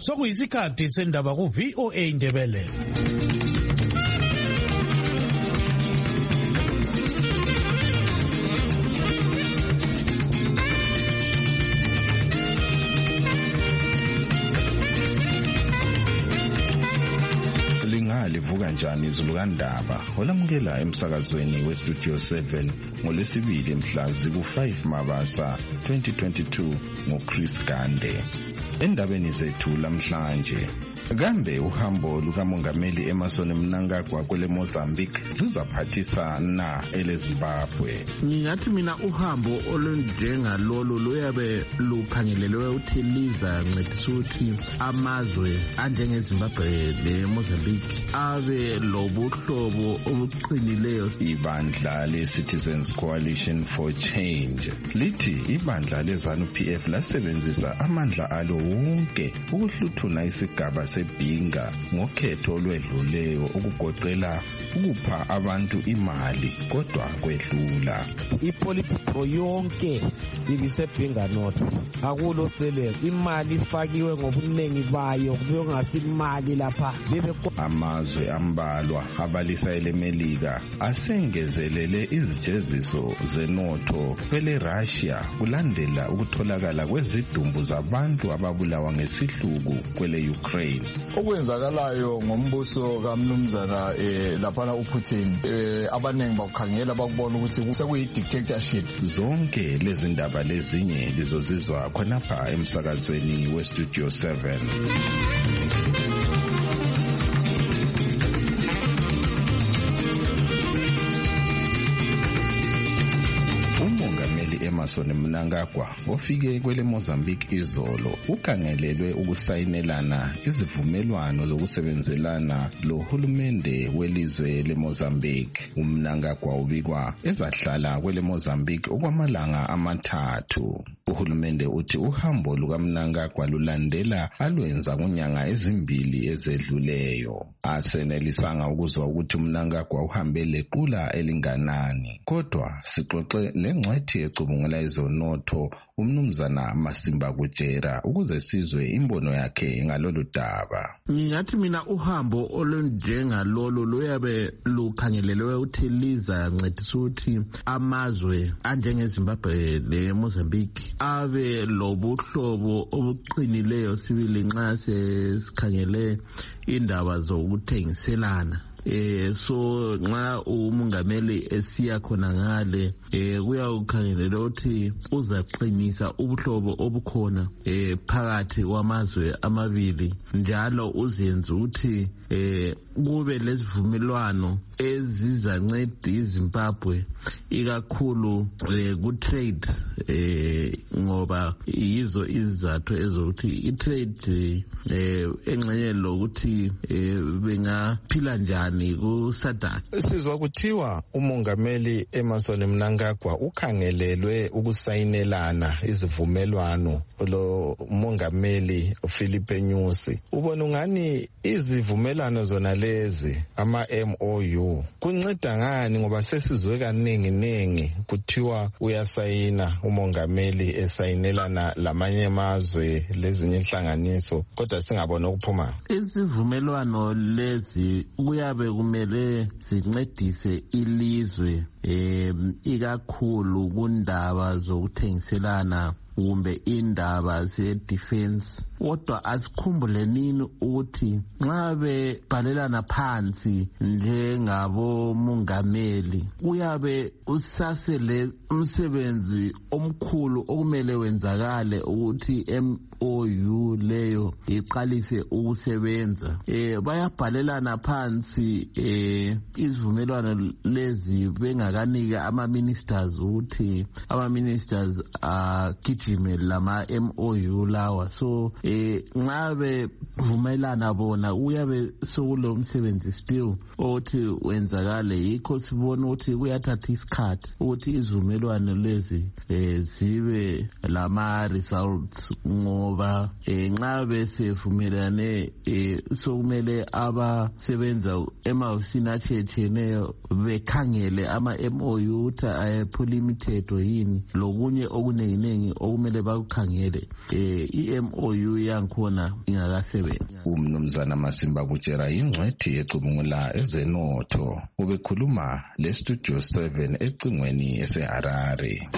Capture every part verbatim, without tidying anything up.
sokuyisikhathi sendaba ku V O A Ndebele. Livuka njani izulu kandaba olamukela emsakazweni westudio seven ngolwesibili mhla ziku five Mabasa twenty twenty-two ngoChris Gande. Endabeni zethu lamhlanje, kambe uhambo lukamongameli Emmerson Mnangagwa kwele Mozambique luzaphathisa na ele Zimbabwe? Ngingathi mina uhambo olunjenga lolo luyabe lukhangelelwe ukuthi liza ncedisa ukuthi amazwe anjenge Zimbabwe le Mozambique abe lobuhlobo obuqinileyo. Ibandla le-Citizens Coalition for Change lithi ibandla le-ZANU P F lasebenzisa amandla alo wonke ukuhluthuna isigaba sebhinga ngokhetho olwedluleyo okugoqela ukupha abantu imali kodwa kwedlula. Ipolitiko yonke ibisebhinga north akulo sele imali ifakiwe ngobuningi bayo kubengasimali lapha. Amazwe ambalwa abalisa elemelika asengezelele izijeziso zenotho kwele Russia kulandela ukutholakala kwezidumbu zabantu ababulawa ngesihluku kwele Ukraine. Okwenzakalayo ngombuso kaMnumzana eh lapha uPutin eh abanengi bakukhangela bakubona ukuthi sekuyi dictatorship. Zonke lezi ndaba lezinye lizozizwa khonapha emsakazweni westudio seven. Emmerson Mnangagwa ofike kwele Mozambique izolo ukhangelelwe ukusayinelana izivumelwano zokusebenzelana lohulumende welizwe leMozambique. uMnangagwa ubikwa ezahlala kwele Mozambique okwamalanga amathathu. Uhulumende uthi uhambo lukaMnangagwa lulandela alwenza kunyanga ezimbili ezedluleyo. Asenelisanga ukuzwa ukuthi uMnangagwa uhambe lequla elinganani, kodwa sixoxe lengcwethi ecubungula izonotho uMnumzana Masimba Kujera ukuze sizwe imbono yakhe ngalolu daba. Ngingathi mina uhambo olunjenga lolo luyabe lukhangelelwe ukuthi liza ncedisa ukuthi amazwe anjenge Zimbabwe le Mozambique abe lobuhlobo obuqinileyo sibili nxa sesikhangele indaba zokuthengiselana. Eh so nxa umongameli esiya khona ngale eh kuyakhangelela ukuthi uzaqinisa ubuhlobo obukhona eh phakathi kwamazwe amabili, njalo uzenza ukuthi eh kube lesivumelwano ezizanceda iZimbabwe ikakhulu eh ku trade eh ngoba yizo izathu ezokuthi i-trade eh engxenye lokuthi eh bengaphila njani ku SADC. Sizwa kuthiwa umongameli Emmerson Mnangagwa ukhangelelwe ukusayinelana izivumelwano lo mongameli Philippe Nyusi. Ubona ungani izivumelwano zona lezi ama M O U kunceda ngani, ngoba sesizwe kaningi ningi kuthiwa uyasayina umongameli esayinelana lamanye amazwe lezinye inhlanganiso kodwa singabona ukuphuma. Izivumelwano lezi kuyabe kumele zincedise ilizwe eh ikakhulu kundaba zokuthengiselana kumbe indaba ze-defense. Kodwa asikhumbule nini ukuthi nxa bebhalelana phansi njengabo mongameli kuyabe usasele umsebenzi omkhulu okumele wenzakale ukuthi M O U leyo iqalise ukusebenza. Eh bayabhalelana phansi eh izivumelwano lezi bengakanika ama ministers ukuthi ama ministers agijime lama M O U lawa. So eh ngabe vumelana bona uyabe sokulo umsebenzi still othi wenzakale. Yikho sibona ukuthi kuyathatha isikhathi ukuthi izivumelwano lezi eh zibe lama results, ngoba eh ngabe sevumelane eh sokumele abasebenza emahhovisi atshiyeneyo bekhangele ama M O U ukuthi ayephula imithetho yini lokunye okunenginengi okumele bakukhangele eh i-M O U yankhona ingakasebenzi. Umnumzana Masimba Butshera ingcwethi ecubungula ezenotho ubekhuluma le Studio seven ecingweni eseHarare.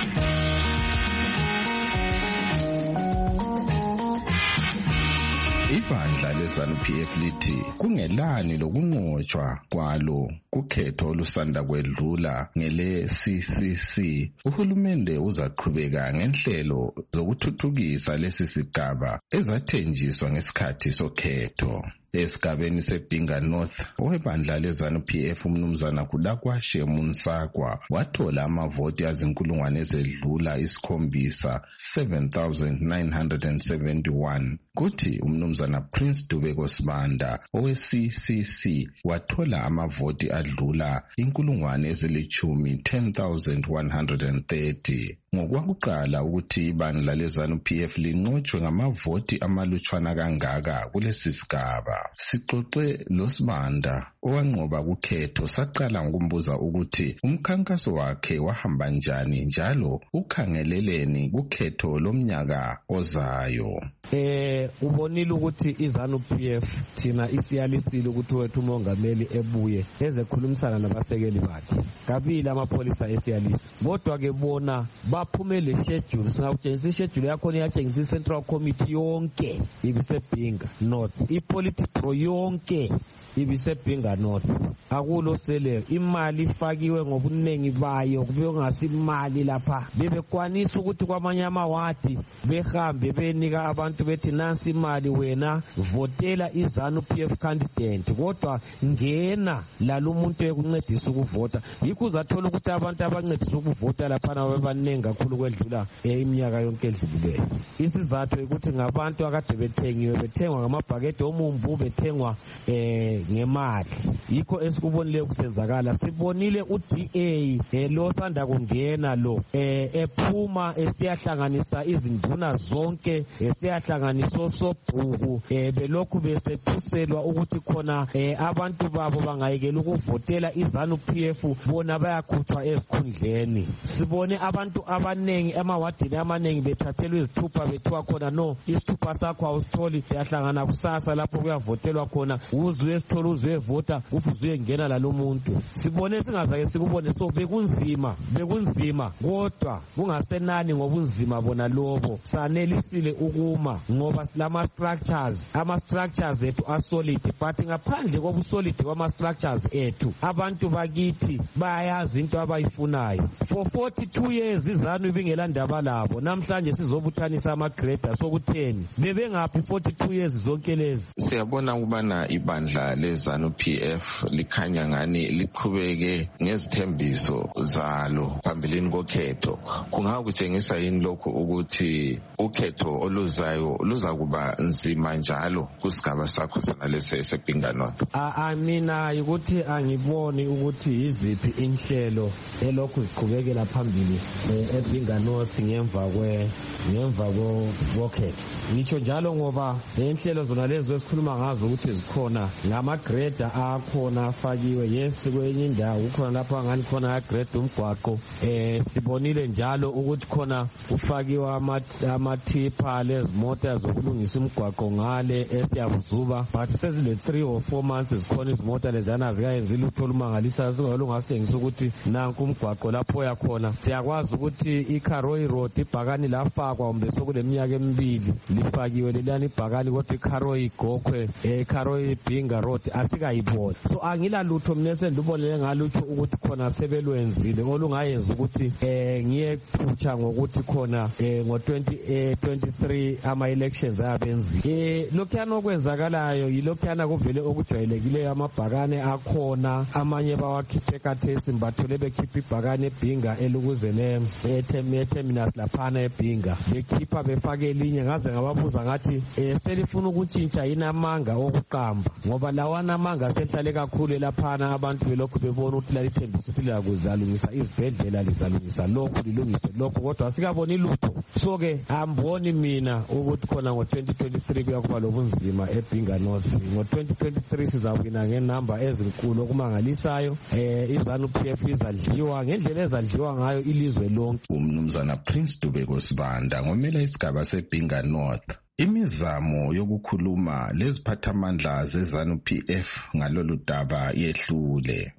Ibandla leZANU P F lithi kungelani lokunqotshwa kwalo kukhetho olusanda kwedlula ngele C C C. Uhulumende uzaqhubeka ngenhlelo zokuthuthukisa lesi sigaba ezathenjiswa ngesikhathi sokhetho. Esigabeni seBhinga North, owebandla leZANU P F umnumzana Kudakwashe Munsakwa wathola amavoti azinkulungwane ezedlula isikhombisa seven thousand nine hundred seventy-one. Kuthi umnumzana Prince Dubeko Sibanda owe-C C C wathola amavoti adlula inkulungwane ezilithumi ten thousand one hundred thirty. Ngokwakuqala ukuthi ibandla leZANU P F linqotshwe ngamavoti amalutshwana kangaka kulesi sigaba. Sixoxe loSibanda owanqoba kukhetho saqala ngokumbuza ukuthi umkhankaso wakhe wahamba njani njalo ukhangeleleni kukhetho lomnyaka ozayo. Eh ubonile ukuthi iZANU P F thina isiyalisile ukuthi wethu umongameli ebuye ezekhulumisana nabasekeli bakhe. Kabili amapholisa esiyalisa. Kodwa ke bona baphumele schedule singakutshengisa ischedule yakho iyatshengisa iCentral Committee yonke ibiseBhinga North. iPolitburo yonke ibiseBhinga North. Akulo sele imali ifakiwe ngobunengi bayo kube ngasimali lapha. Bebekwanisa ukuthi kwamanye amawadi behambe benika abantu bethi nansi imali wena votela iZANU P F candidate kodwa ngena lalumuntu ekuncedisa ukuvota. Yikho uzathola ukuthi abantu abancedisa ukuvota lapha babanengi kakhulu kwedlula iminyaka yonke edlulileyo. Isizathu ukuthi ngabantu akade bethengiwe bethengwa ngamabhakede omumbu bethengwa eh ngemali. Yikho esikubonile kusenzakala. Sibonile uD A lo sanda kungena lo eh ephuma esiyahlanganisa izinduna zonke esiyahlanganisa osobhuku eh belokhu besephiselwa ukuthi khona eh abantu babo bangayekela ukuvotela iZANU P F bona bayakhuthwa ezikhundleni. Sibone abantu abanengi emawadini amanengi bethathelwa izithupha bethiwa khona no isithupha sakho awusitholi siyahlangana kusasa lapho kuyavotelwa khona uzwe esithola uzwe vota ufuze uyengena lalomuntu. Sibone singazake sikubone so bekunzima bekunzima kodwa kungasenani ngobunzima bona lobo sanelisile ukuma ngoba silama structures ama structures ethu are solid but ngaphandle kobu solid kwama structures ethu abantu bakithi bayazi into abayifunayo. For forty-two years iZANU ibingela ndaba labo namhlanje sizobuthanisa ama grader sokutheni bebengaphi forty-two years zonke lezi. Siyabona ukubana ibandla leZANU P F likhanya ngani liqhubeke ngezithembiso zalo phambilini kokhetho. Kungakutshengisa yini lokho ukuthi ukhetho oluzayo luzakuba nzima njalo kusigaba sakho sona lesi seBhinga North? Ah mina ukuthi angiboni ukuthi iziphi inhlelo elokhu ziqhubekela phambili eBhinga North ngemva kwe ngemva kokhetho. Ngitsho njalo ngoba inhlelo zona lezo esikhuluma ngazo ukuthi zikhona ngama grader akhona afakiwe. Yes kwenye indawo ukhona lapha ngani khona grade umgwaqo eh sibonile njalo ukuthi khona ufakiwa amathipa lezimota zokulungisa umgwaqo ngale esiyabuzuba but sezile three or four months zikhona izimota lezana zikayenza ilutho olumangalisa singalungasitshengisa ukuthi nanku umgwaqo lapho yakhona. Siyakwazi ukuthi iKaroi Road ibhakani lafakwa kumbe sokuleminyaka emibili lifakiwe lelani ibhakani kodwa iKaroi Gokhwe eKaroi Bhinga Road asikayibona. So angila lutho mina sendibonele ngalutho ukuthi khona sebelwenzile olungayenza ukuthi eh ngiyephutsha ngokuthi khona eh ngo twenty twenty-three ama elections abenzi. Eh lokhuyana okwenzakalayo yilokhuyana kuvele okujwayelekileyo amabhakane akhona amanye bawakhiphe kathesi mbathole bekhipha ibhakane eBhinga elukuzele eterminus laphana eBhinga bekhipha befake elinye ngaze ngababuza ngathi eh selifuna ukutshintsha yini amanga okuqamba ngoba lawana amanga sehlale kakhulu laphana abantu belokhu bebona ukuthi lalithembisa ukuthi liyakuzalungisa izibhedlela lizalungisa lokhu lilungise lokhu kodwa asikaboni lutho. So-ke amboni mina ukuthi khona ngo-twenty twenty-three kuyakuba lobunzima eBhinga North. Ngo-twenty twenty-three sizawina ngenamba ezinkulu okumangalisayo. Eh iZANU-P F izadliwa ngendlela ezadliwa ngayo ilizwe lonke. Umnumzana Prince Dubeko Sibanda ngomela isigaba seBhinga North. Imizamo yokukhuluma leziphathamandla zeZANU-P F ngalolu daba yehlule.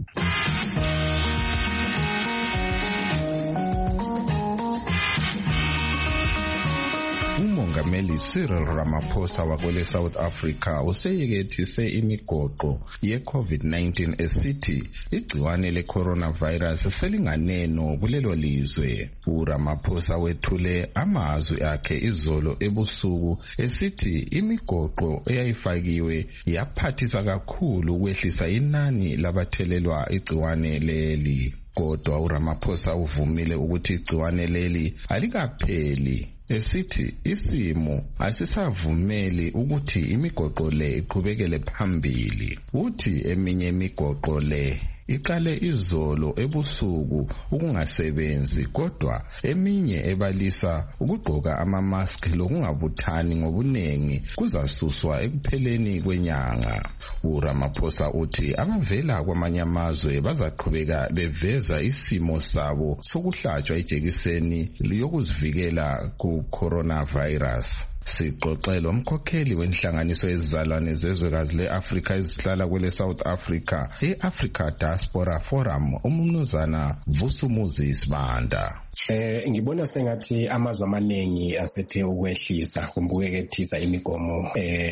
uMongameli Cyril Ramaphosa wakwele South Africa useyekethise imigoqo ye-COVID nineteen esithi igciwane le-coronavirus selinganeno kulelo lizwe. uRamaphosa wethule amazwi akhe izolo ebusuku esithi imigoqo eyayifakiwe yaphathisa kakhulu ukwehlisa inani labathelelwa igciwane leli. Kodwa uRamaphosa uvumile ukuthi igciwane leli alikapheli, esithi isimo asisavumeli ukuthi imigoqo le iqhubekele phambili. Uthi eminye imigoqo le iqale izolo ebusuku ukungasebenzi kodwa eminye ebalisa ukugqoka ama-mask lokungabuthani ngobunengi kuzasuswa ekupheleni kwenyanga. uRamaphosa uthi abavela kwamanye amazwe bazaqhubeka beveza isimo sabo sokuhlatshwa ijekiseni yokuzivikela ku-coronavirus. Sixoxela umkhokheli wenhlanganiso yezizalwane zezwekazi le-Afrika ezihlala kwele South Africa, e-Africa Diaspora Forum, umnumzana Vusumuzi Sibanda. Eh ngibona sengathi amazwe amaningi asethe ukwehlisa kumbukekethisa imigomo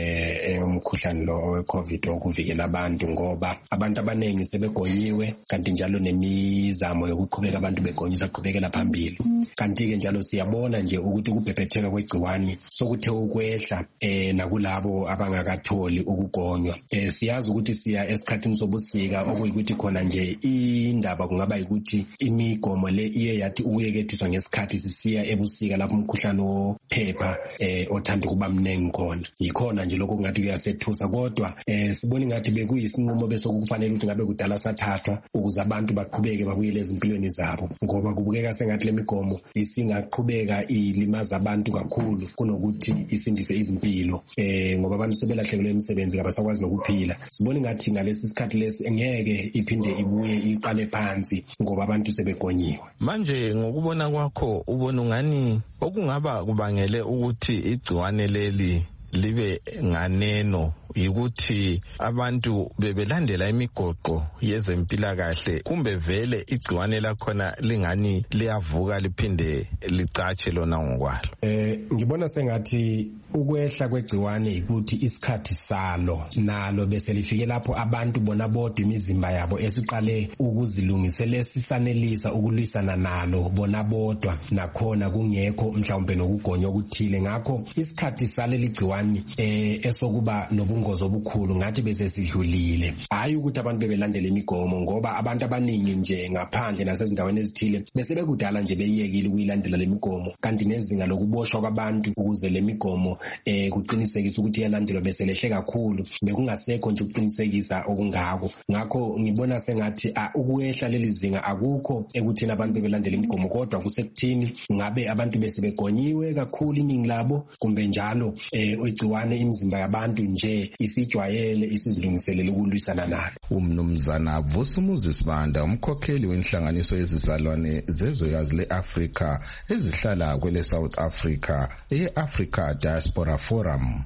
eh umkhuhlane lo we-COVID okuvikela abantu ngoba abantu abaningi sebegonyiwe kanti njalo nemizamo yokuqhubeka abantu begonyisa qhubekela phambili. Kanti ke njalo siyabona nje ukuthi ukubhebhetheka kwegciwani sokuthe ukwehla eh nakulabo abangakatholi ukugonywa. Eh siyazi ukuthi siya esikhathini sobusika okuyikuthi khona nje indaba kungaba ukuthi imigomo le iye yathi ukuyekethiswa ngesikhathi sisiya ebusika lapho umkhuhlane ophepha eh othanda kuba mnengi khona. Yikhona nje lokho kungathi kuyasethusa kodwa eh sibona ngathi bekuyisinqumo bese kufanele ukuthi ngabe kudala sathathwa ukuze abantu baqhubeke babuyele ezimpilweni zabo ngoba kubukeka sengathi lemigomo isingaqhubeka ilimaza abantu kakhulu kunokuthi isindise izimpilo eh ngoba abantu sebelahlekelwe imisebenzi kabasakwazi nokuphila. Sibona ngathi ngalesi sikhathi lesi ngeke iphinde ibuye iqale phansi ngoba abantu sebegonyiwe. Manje ngokubona kwakho ubona ngani okungaba kubangele ukuthi igciwane leli libe nganeno yikuthi abantu bebelandela imigoqo yezempilakahle kumbe vele igciwane lakhona lingani liyavuka liphinde licatshe lona ngokwalo? Eh ngibona sengathi ukwehla kwegciwane ukuthi isikhathi salo nalo bese lifike lapho abantu bona bodwa imizimba yabo esiqale ukuzilungisela sisanelisa ukulwisana nalo bona bodwa nakhona kungekho mhlawumbe nokugonywa okuthile. Ngakho isikhathi sale ligciwane eh esokuba nobungozi obukhulu ngathi bese sidlulile. Hayi ukuthi abantu bebelandela imigomo ngoba abantu abaningi nje ngaphandle nasezindaweni ezithile bese bekudala nje beyekile ukuyilandela lemigomo kanti nezinga lokuboshwa kwabantu ukuze lemigomo eh kuqinisekisa ukuthi yalandelwa bese lehle kakhulu bekungasekho nje ukuqinisekisa okungako. Ngakho ngibona sengathi ukwehla leli zinga akukho ekuthina abantu bebelandela imigomo kodwa kusekuthini ngabe abantu bese begonyiwe kakhulu iningi labo kumbe njalo eh igciwane imizimba yabantu nje isijwayele isizilungiselele ukulwisana nalo. Umnumzana Vusumuzi Sibanda umkhokheli wenhlanganiso yezizalwane zezwekazi le-Afrika ezihlala kwele South Africa, e-Africa Diaspora Forum.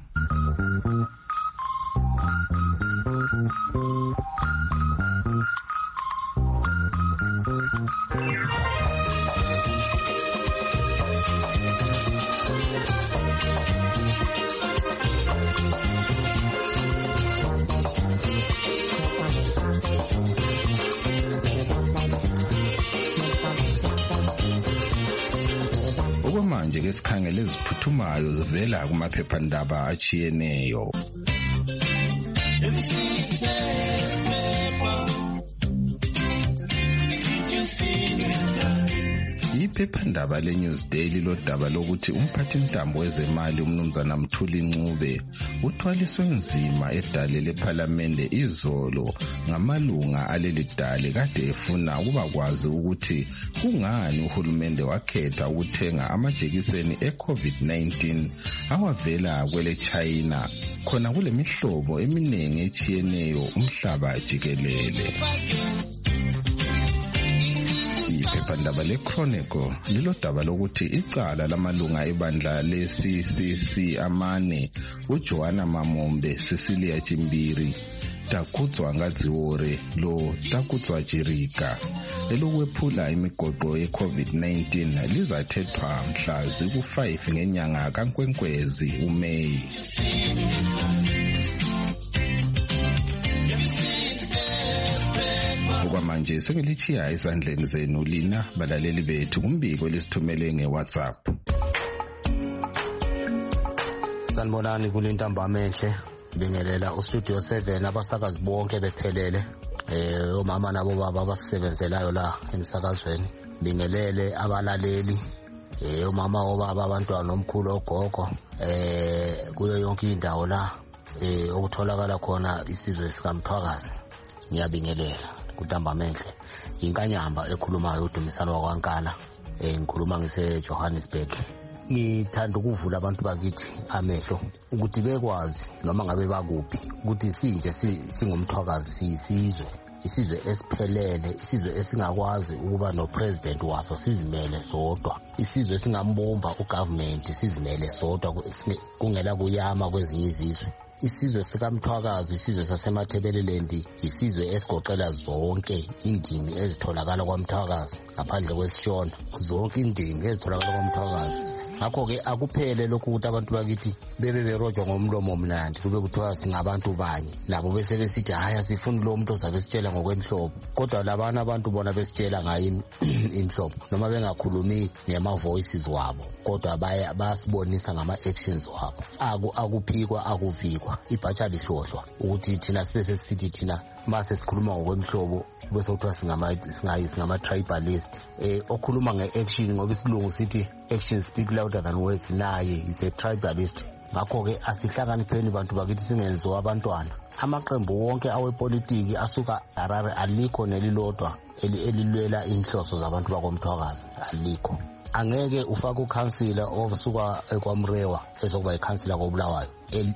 Okwamanje ke sikhangele eziphuthumayo zivela kumaphephandaba achiyeneyo. iphephandaba leNewsday lilodaba lokuthi umphathintambo wezemali umnumzana Mthuli Ncube uthwaliswe nzima edale lePhalamende izolo ngamalunga aleli dale kade efuna ukuba kwazi ukuthi kungani uhulumende wakhetha ukuthenga amajekiseni e-COVID nineteen awavela kwele China khona kule mihlobo eminingi echiyeneyo umhlaba jikelele. Iphephandaba leChronicle lilodaba lokuthi icala lamalunga ebandla le-C C C amane uJohana Mamombe, Cecilia Chimbiri, Takutswa Ngadziore lo Takutswa Jirika elokwephula imigoqo ye-COVID nineteen lizathethwa mhla ziku five ngenyanga kaNkwenkwezi uMeyi. Manje sengilichiya esandleni zenu lina balaleli bethu kumbiko lesithumele ngeWhatsApp. Sanibonani kulintambama enhle bingelela uStudio seven abasakazi bonke bephelele eh omama nabo baba abasebenzelayo la emsakazweni bingelele abalaleli eh omama obaba abantwana nomkhulu ogogo eh kuyo yonke indawo la eh okutholakala khona isizwe sikaMthwakazi ngiyabingelela kutambamenhle inkanyamba ekhulumayo uDumisano wakwaNkala eh ngikhuluma ngise Johannesburg. Ngithanda ukuvula abantu bakithi amehlo ukuthi bekwazi noma ngabe bakuphi ukuthi sinje singumthwakazi siyisizwe isizwe esiphelele isizwe esingakwazi ukuba no president waso sizimele sodwa isizwe singambomba ugovernment sizimele sodwa kungela kuyama kwezinye izizwe. Isizwe sikaMthwakazi isizwe sasemathebeleland isizwe esigoqela zonke indimi ezitholakala kwaMthwakazi ngaphandle kwesishona zonke indimi ezitholakala kwaMthwakazi. Ngakho ke akuphele lokhu ukuthi abantu bakithi bebe berojwa ngomlomo omnandi kube kuthiwa singabantu banye labo bese besithi hayi asifuni lo muntu ozabe sitshela ngokwemhlobo kodwa labana abantu bona besitshela ngayo imhlobo noma bengakhulumi ngema voices wabo kodwa baya basibonisa ngama actions wabo. Aku akuphikwa akuvikwa ibhatsha lihlohlwa ukuthi thina sibe sesithi thina mase sikhuluma ngokwemhlobo bese kuthiwa singama singayi singama tribalist eh okhuluma ngeaction ngoba isilungu sithi action speak louder than words naye is a tribalist. Ngakho ke asihlakanipheni bantu bakithi singenziwa abantwana amaqembu wonke awepolitiki asuka Harare alikho nelilodwa elilwela inhloso zabantu bakoMthwakazi alikho. Angeke ufake ukhansila osuka ekwamrewa ezokuba ikhansila koBulawayo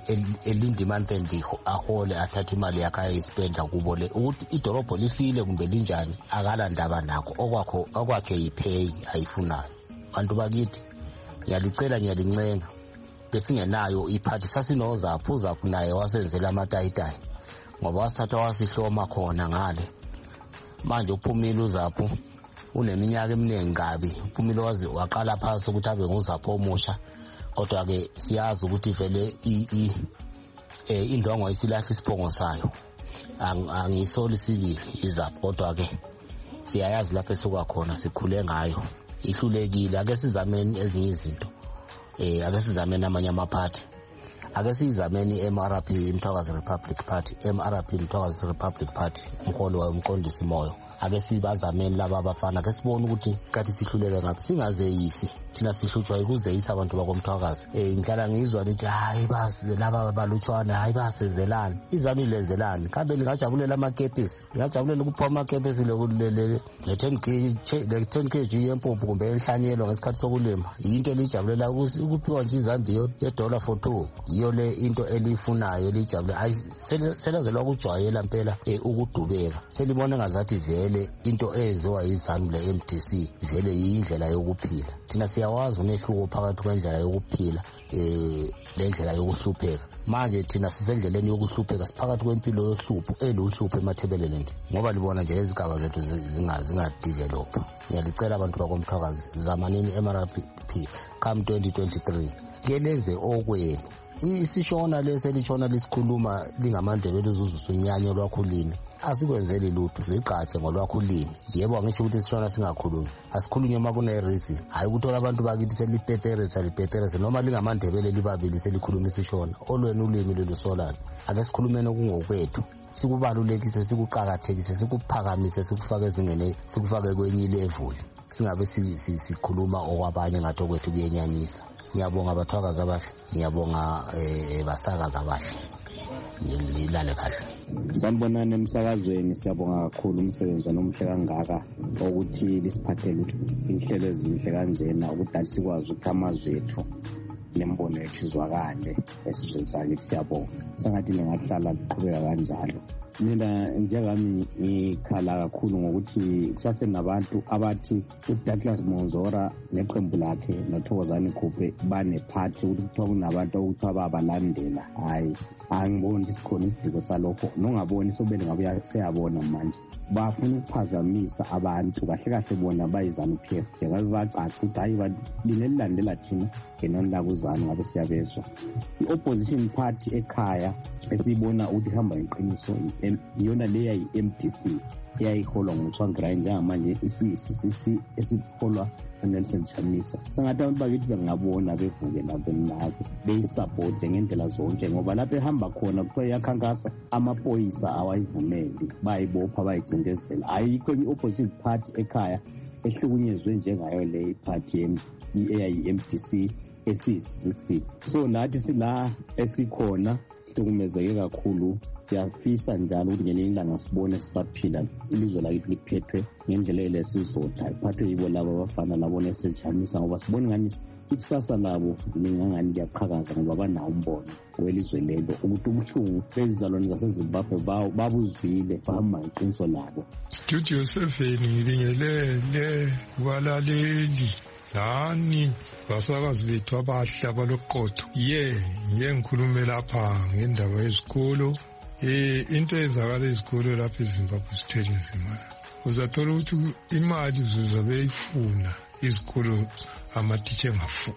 elinde imantendi ahole athatha imali yakhe ayispenda kubo le ukuthi idolobho lifile kumbe linjani akala ndaba nakho okwakho okwakhe yipay ayifunayo. Bantu bakithi ngiyalicela ngiyalincenga besingenayo iphathi sasinoZaphu uZaphu naye wasenzela amatayitayi ngoba wasithatha wasihloma khona ngale manje uphumile uZaphu uneminyaka eminingi kabi uphumile wazi waqala phansi ukuthi abe nguZaphu omusha kodwa ke siyazi ukuthi vele i eh indongo isilahla isiphongo sayo angisoli sibili iZaphu kodwa ke siyayazi lapho esuka khona sikhule ngayo ihlulekile. Ake sizameni ezinye izinto eh ake sizameni amanye amaphathi ake sizameni M R P Mthwakazi Republic Party M R P Mthwakazi Republic Party umholi wayo umqondisi moyo ake sibazameni laba abafana ke sibone ukuthi kathi sihluleke ngapi singazeyisi thina sihlutshwa ikuzeyisa abantu bakoMthwakazi. Eh ngihlala ngizwa lithi hayi basi laba balutshwana hayi basezelana izami lezelana kambe lingajabulela amakepisi lingajabulela ukuphuma amakepisi le ten kg yempuphu kumbe enhlanyelo ngesikhathi sokulima into elijabulela ukuphiwa nje izambiyo ye-dollar for two iyo le into elifunayo elijabule ayi selazelwa ukujwayela impela ukudubeka selibona ngazathi vele into eziwa yizanu le M D C vele yindlela yokuphila. Thina siyawazi umehluko phakathi kwendlela yokuphila eh lendlela yokuhlupheka. Manje thina sisendleleni yokuhlupheka siphakathi kwempilo yohlupho eluhlupho emathebeleland ngoba libona nje izigaba zethu zinga zinga develop. Ngiyalicela abantu bakoMthwakazi zamanini M R P come twenty twenty-three kelenze okwenu isishona leselitshona lisikhuluma lingamandebele uzuzusunyanya lwakhulini asikwenzeli lutho ziqhatshe ngolwakhulini. Yebo ngisho ukuthi sishona singakhulumi asikhulunywe makune reason hayi ukuthola abantu bakithi selipepereza lipepereza noma lingamandebele libabili selikhuluma isishona olweni ulimi lelusolana. Ake sikhulumene kungokwethu sikubalulekise sikuqhakathekise sikuphakamise sikufake ezingene sikufake kwenye level singabe sikhuluma okwabanye ngathi okwethu kuyenyanyisa. Ngiyabonga abathwakazi abahle, ngiyabonga basakazi abahle. Ngilale kahle. Sanibonani emsakazweni, siyabonga kakhulu umsebenzi omuhle kangaka ukuthi lisiphathele inhlelo ezinhle kanjena ukuthi sikwazi ukuthi amazwe ethu nembono yethu izwakale esizweni sakithi. Siyabonga, sengathi ningahlala liqhubeka kanjalo. Mina njengami ngikhala kakhulu ngokuthi kusasenabantu abathi uDouglas Monzora neqembu lakhe noThokozani Khuphe banephathi ukuthi kuthiwa kunabantu okuthiwa babalandela. Hayi, angiboni isikhona isidingo salokho, nongaboni sobele ngabe seyabona manje bafuna ukuphazamisa abantu kahle kahle bona bayizanu P F njengabe bacaca ukuthi hayi linelilandela thina ngenani lakuzanu ngabe siyabezwa. I-opposition party ekhaya esiyibona ukuthi ihamba iqiniso iyona leya yi-M D C eyayiholwa nguThwangirayi njengamanje isisi esiholwa uNelson Chamisa. Sengathi abantu bakithi bengabona bevuke nabo nabo beyisapothe ngendlela zonke, ngoba lapho ehamba khona kuthiwa iyakhankasa amaphoyisa awayivumeli, bayibopha bayicindezela. Ayikho i-opposition party ekhaya ehlukunyezwe njengayo le party eyayi-M D C esiyisisi. So nathi sila esikhona hlukumezeke kakhulu, siyafisa njalo ukuthi ngelinye ilanga sibone sisaphila ilizwe lakithi liphethwe ngendlela elesizotha, iphathwe yibo labo abafana labo Nelson Chamisa, ngoba sibone ngani ikusasa labo lingangani liyaqhakaza ngoba banawo umbono welizwe lelo ukuthi ubuhlungu bezizalwane zaseZimbabwe babuzwile, bahamba iqiniso labo. Studio seven ngibingelele kubalaleli lani basakazi bethu abahle abaloqotho. Ye ngiye ngikhulume lapha ngendaba yezikolo. Eh into ezakala izikolo lapha eZimbabwe sithele nzima. Uzathola ukuthi imali uzobe ifuna izikolo amatitshe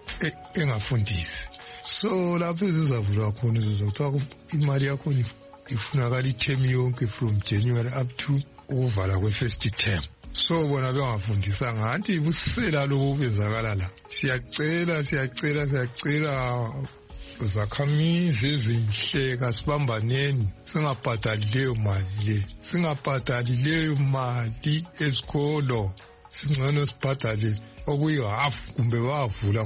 engafundisi. So lapho ezizavulwa khona uzothola imali yakho ifunakala ithemu yonke from January up to ukuvala kwe-first term. So bona bengafundisa ngathi busela lobo benzakala la. Siyacela siyacela siyacela zakhamizi ezinhle kasibambaneni singabhadali leyo mali le, singabhadali leyo mali esikolo, singcono sibhadale okuyi-half kumbe bavula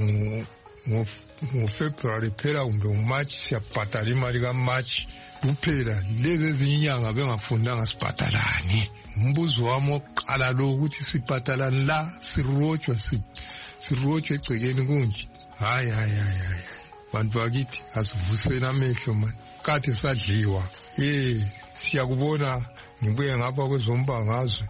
ngo-February phela kumbe ngo-March, siyabhadala imali ka-March kuphela. Lezi ezinye inyanga bengafundanga sibhadalani. Umbuzo wami oqala lo ukuthi sibhadalani la, sirotshwa sirotshwa egcekeni kunje. Hayi hayi hayi hayi bantu bakithi asivuseni amehlo manje, kade sadliwa. Eh siyakubona ngibuye ngapha kwezombangazwe.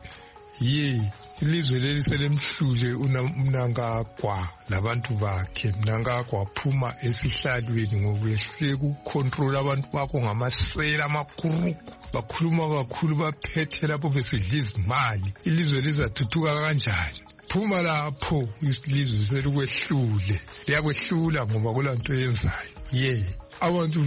Ye ilizwe leli selemhlule uMnangagwa labantu bakhe. Mnangagwa phuma esihlalweni ngokuyehlule ukucontrol abantu bakho ngamasela amakhulu, bakhuluma kakhulu baphethe lapho besidla izimali. Ilizwe lizathuthuka kanjani? Phuma lapho isilizwe selikwehlule, liyakwehlula ngoba kulanto yenzayo. Ye abantu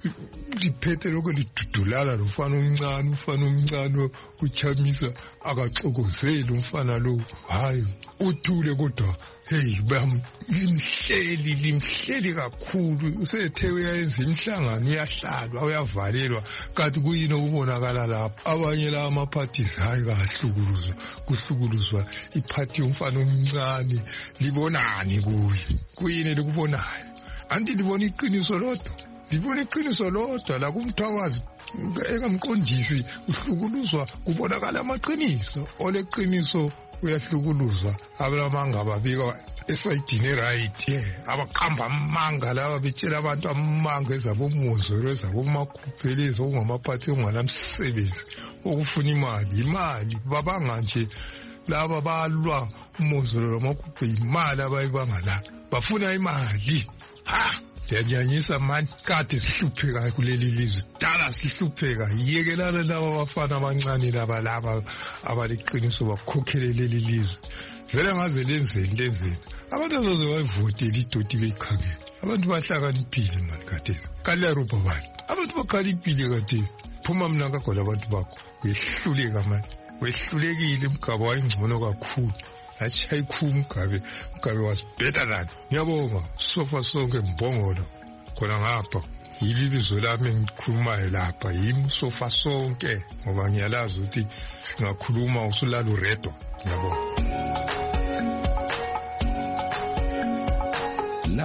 liphethe lokho lidudulala lofana omncane, ufana omncane uChamisa akaxokozeli umfana lo. Hayi uthule kodwa hey bam limhleli limhleli kakhulu, usethe uyayenza imhlangano uyahlalwa uyavalelwa, kanti kuyini okubonakala lapho? Abanye la ama-parties hayi kahlukuluzwa, kuhlukuluzwa iphathi yomfana omncane. Libonani kuye? Kuyini likubonayo? Anti libona iqiniso lodwa, libona iqiniso lodwa la kumthwakazi ekamqondisi uhlukuluzwa kubonakala amaqiniso. Oleqiniso uyahlukuluzwa, abamanga babika esayidini right ye, abaqamba amanga laba betshela abantu amanga ezabomozoro ezabomakuphelezi okungamaphathi ongalamsebenzi okufuna imali. Imali babanga nje laba balwa umozoro lomakuphe, imali abayibanga la, bafuna imali. Ha yanyanyisa manje, kade sihlupheka kuleli lizwe, dala sihlupheka. Yekelana laba bafana abancane laba laba abaliqiniso bakhokhele leli lizwe. Vele ngaze lenzeni lenzeni abantu azoze bayivotele idoti beyikhangele. Abantu bahlakaniphile mani kade kaleruba bani, abantu bakhaliphile kade. Phuma Mnangagwa labantu bakho, wehluleka mani, wehlulekile. Umgaba wayingcono kakhulu, athi hayikhulu Mugabe, Mugabe was better than. Ngiyabonga sofa sonke Mbongolo khona ngapha, yilibizo lami engikhulumayo lapha, yimi sofa sonke, ngoba ngiyalazi ukuthi singakhuluma usulala uredwa. Ngiyabonga.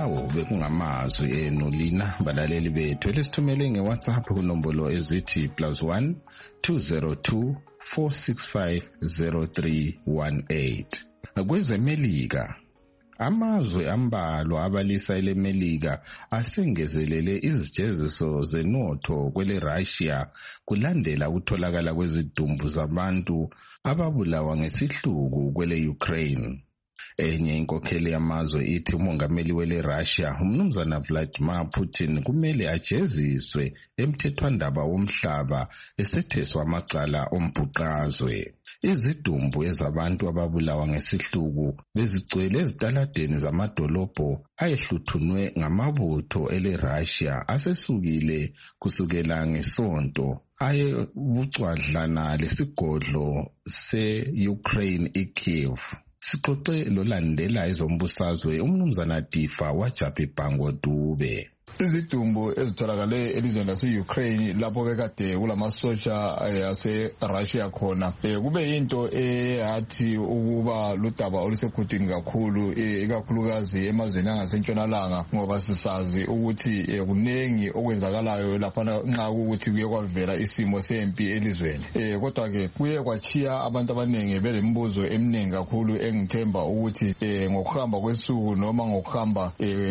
lawo bekungamazwi enu lina balaleli bethu elisithumele ngeWhatsApp kunombolo ezithi plus one two zero two four six five zero three one eight. Kwezemelika, amazwe ambalwa abalisa elemelika asengezelele izijeziso zenotho kwele Russia kulandela ukutholakala kwezidumbu zabantu ababulawa ngesihluku kwele Ukraine. Enye inkokheli yamazwe ithi umongameli wele Russia umnumzana Vladimir Putin kumele ajeziswe emthethwandaba womhlaba esetheswa amacala ombhuqazwe. Izidumbu ezabantu ababulawa ngesihluku bezigcwele ezitaladeni zamadolobho ayehluthunwe ngamabutho ele Russia asesukile kusukela ngesonto aye bucwadlana lesigodlo se-Ukraine iKyiv. Sixoxe lolandela ezombusazwe umnumzana Difa waJaphe Bhango Dube. Izidumbu ezitholakale elizweni lase-Ukraine lapho bekade kulamasotsha ase-Russia khona kube into eyathi ukuba ludaba olusekhudini kakhulu ikakhulukazi emazweni angasentshonalanga ngoba sisazi ukuthi kunengi okwenzakalayo lapha nxa ukuthi kuye kwavela isimo sempi elizweni. Kodwa ke kuye kwachiya abantu abaningi belembuzo eminingi kakhulu engithemba ukuthi ngokuhamba kwesuku noma ngokuhamba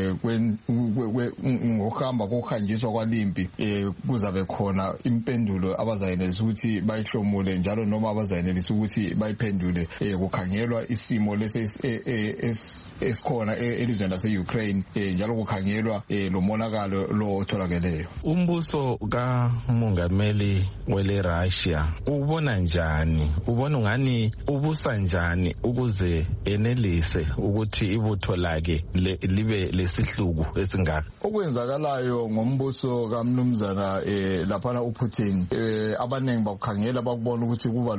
ngokuhamba kokuhanjiswa kwalimpi kuzabe khona impendulo abazayenelisa ukuthi bayihlomule njalo noma abazayenelisa ukuthi bayiphendule kukhangelwa isimo lesi esikhona elizweni lase-Ukraine njalo kukhangelwa lo monakalo lo otholakeleyo. Umbuso kamongameli wele Russia ubona njani, ubona ungani ubusa njani ukuze enelise ukuthi ibutho lakhe libe lesihluku esingaka? Okwenzakalayo ngombuso kaMnumzana eh lapha uPutin eh abanengi bakukhangela bakubona ukuthi kuba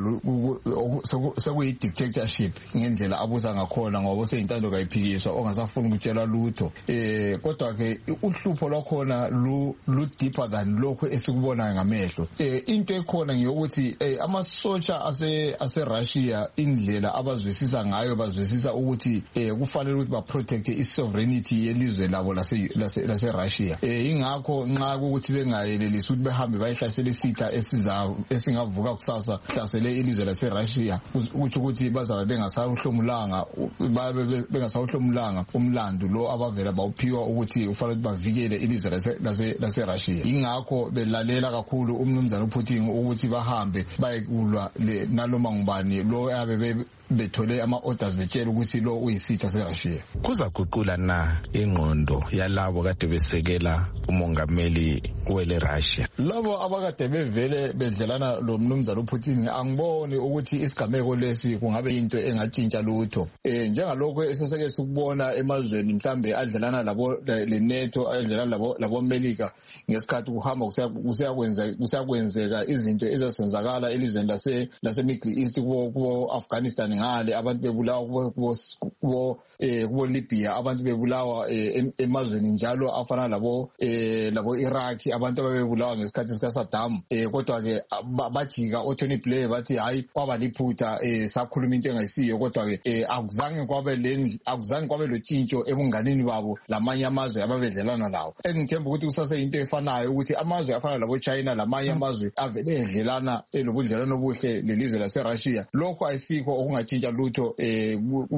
sekuyi dictatorship ngendlela abuza ngakhona ngoba seyintando kayiphikiswa ongasafuni ukutshela lutho eh kodwa ke uhlupho lwakhona lu lu deeper than lokho esikubona ngamehlo. Eh into ekhona ngiyokuthi eh amasotsha ase ase Russia indlela abazwisisa ngayo bazwisisa ukuthi eh kufanele ukuthi ba protect i-sovereignty yelizwe labo lase lase Russia. Eh ingakho nxa ukuthi bengayelelisa ukuthi behambe bayihlasela isitha esiza esingavuka kusasa hlasele ilizwe lase Russia ukuthi ukuthi bazabe bengasawuhlomulanga babe bengasawuhlomulanga umlando lo abavela bawuphiwa ukuthi ufanele bavikele ilizwe lase lase Russia. Ingakho belalela kakhulu umnumzana uPutin ukuthi bahambe bayekulwa naloma ngubani lo yabe bethole ama-orders betshela ukuthi lo uyisitha se-Russia. Kuza guqula na ingqondo yalabo kade besekela umongameli wele Russia? Labo abakade bevele bedlelana lo mnumzana uPutin angiboni ukuthi isigameko lesi kungabe into engatshintsha lutho. Eh njengalokho eseseke sikubona emazweni mhlambe adlelana labo le NATO adlelana labo labo America ngesikhathi kuhamba kusiyakwenza kusiyakwenzeka izinto ezasenzakala elizweni lase lase Middle East kubo Afghanistan ngale abantu bebulawa kubo eh kubo Libya abantu bebulawa emazweni njalo afana labo eh labo Iraq abantu ababebulawa ngesikhathi sika Saddam eh kodwa ke bajika oTony Blair bathi hayi kwaba liphutha eh sakhuluma into engayisiyo kodwa ke eh akuzange kwabe le akuzange kwabe lo tshintsho ebunganeni babo lamanye amazwe ababedlelana lawo. Engithemba ukuthi kusase into efanayo ukuthi amazwe afana labo China lamanye amazwe avele edlelana elobudlelano obuhle lelizwe lase Russia lokho ayisikho okungatshintsha lutho eh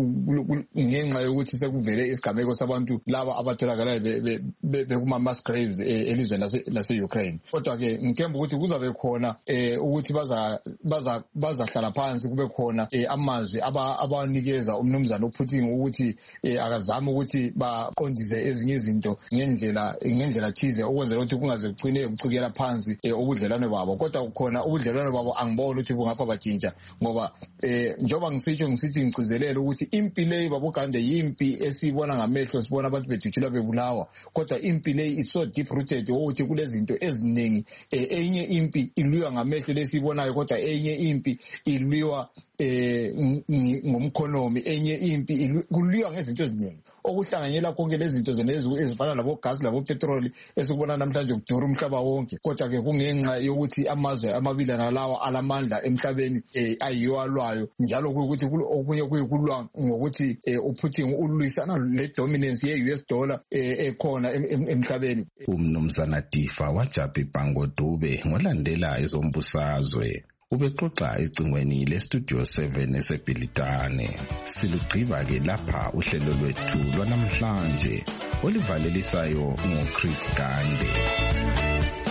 ngenxa yokuthi sekuvele isigameko sabantu laba abatholakala bekuma mass graves elizweni lase lase Ukraine. Kodwa ke ngithemba ukuthi kuzabe khona eh ukuthi baza baza bazahlala phansi kube khona amazwi abanikeza umnumzana uPutin ukuthi akazama ukuthi baqondise ezinye izinto ngendlela ngendlela thize ukwenzela ukuthi kungaze kucine ukucikela phansi ubudlelwane babo. Kodwa khona ubudlelwane babo angiboni ukuthi bungafa batshintsha ngoba eh njoba ngisitsho ngisithi ngicizelele ukuthi impi le babugande yimpi esibona ngamehlo sibona abantu bethutshula bebulawa kodwa impi le is so deep rooted ukuthi kulezinto eziningi enye impi ilwiwa ngamehlo lesibonayo kodwa enye impi ilwiwa eh ngomkhonomi enye impi kuliywa ngezinto eziningi okuhlanganyela konke lezi zinto zenezo ezifana labo gas labo petrol esikubona namhlanje kudura umhlaba wonke kodwa ke kungenxa yokuthi amazwe amabili nalawa alamandla emhlabeni ayiwalwayo njalo ukuthi okunye kuyikulwa ngokuthi uPutin ulwisana le dominance ye-U S dollar ekhona emhlabeni. Umnumzana Tifa wajapha ibhango Dube ngolandela ezombusazwe. Ubexoxa ecingweni le-Studio seven eseBhilitane. Silugqiba ke lapha uhlelo lwethu lwanamhlanje olivalelisayo ngoChris Gande.